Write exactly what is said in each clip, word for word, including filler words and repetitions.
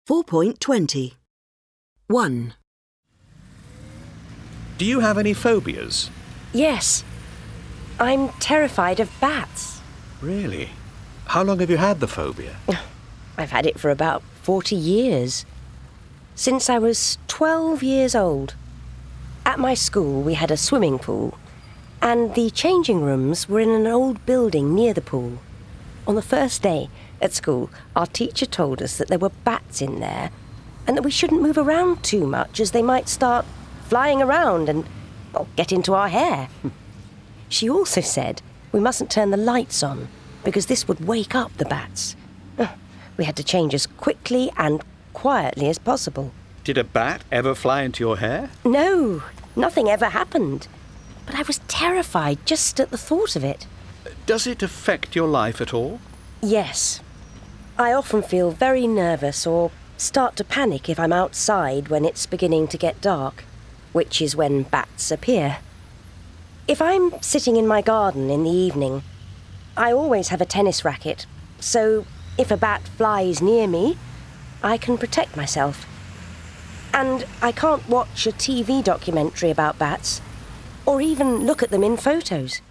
four point twenty. one. Do you have any phobias? Yes. I'm terrified of bats. Really? How long have you had the phobia? I've had it for about forty years. Since I was twelve years old. At my school, we had a swimming pool, and the changing rooms were in an old building near the pool. On the first day at school, our teacher told us that there were bats in there and that we shouldn't move around too much as they might start flying around and, well, get into our hair. She also said we mustn't turn the lights on because this would wake up the bats. We had to change as quickly and quietly as possible. Did a bat ever fly into your hair? No, nothing ever happened. But I was terrified just at the thought of it. Does it affect your life at all? Yes. I often feel very nervous or start to panic if I'm outside when it's beginning to get dark, which is when bats appear. If I'm sitting in my garden in the evening, I always have a tennis racket, so if a bat flies near me, I can protect myself. And I can't watch a T V documentary about bats, or even look at them in photos.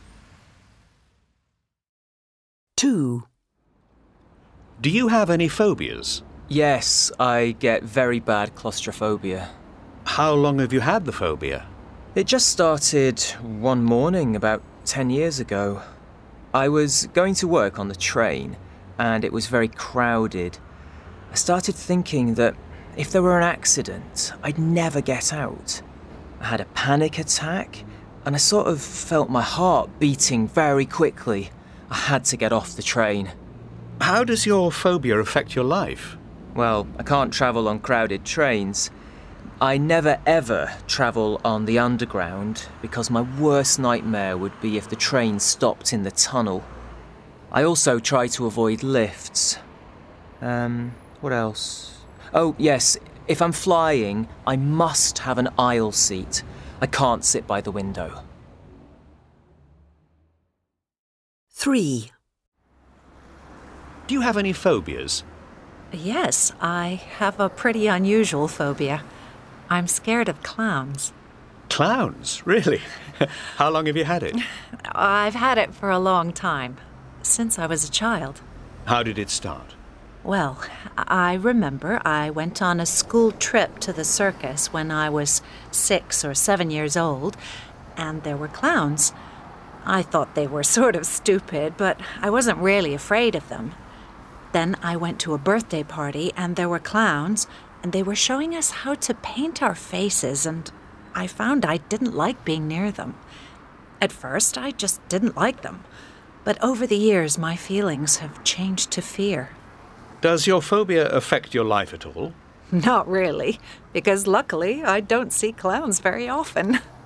two. Do you have any phobias? Yes, I get very bad claustrophobia. How long have you had the phobia? It just started one morning about ten years ago. I was going to work on the train, and it was very crowded. I started thinking that if there were an accident, I'd never get out. I had a panic attack, and I sort of felt my heart beating very quickly. I had to get off the train. How does your phobia affect your life? Well, I can't travel on crowded trains. I never ever travel on the underground because my worst nightmare would be if the train stopped in the tunnel. I also try to avoid lifts. Um, what else? Oh, yes, if I'm flying, I must have an aisle seat. I can't sit by the window. three. Do you have any phobias? Yes, I have a pretty unusual phobia. I'm scared of clowns. Clowns? Really? How long have you had it? I've had it for a long time, since I was a child. How did it start? Well, I remember I went on a school trip to the circus when I was six or seven years old, and there were clowns. I thought they were sort of stupid, but I wasn't really afraid of them. Then I went to a birthday party, and there were clowns, and they were showing us how to paint our faces, and I found I didn't like being near them. At first, I just didn't like them. But over the years, my feelings have changed to fear. Does your phobia affect your life at all? Not really, because luckily I don't see clowns very often.